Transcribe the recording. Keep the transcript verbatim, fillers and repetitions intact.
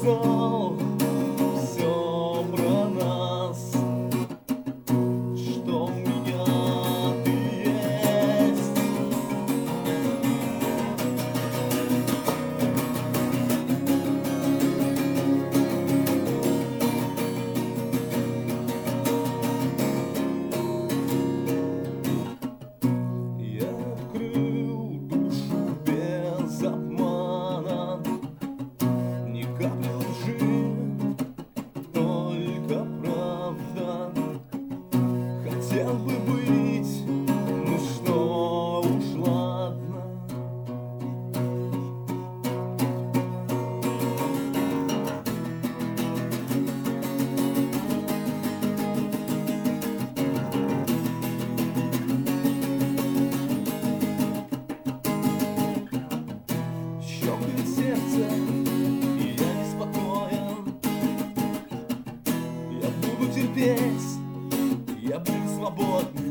сказал все про нас, что у меня ты есть. Я открыл душу без обмана, ни капли лжи, только правда. Хотел бы быть, ну что уж ладно. Щёкает сердце, и я неспокоен. Я буду терпеть, я буду свободен.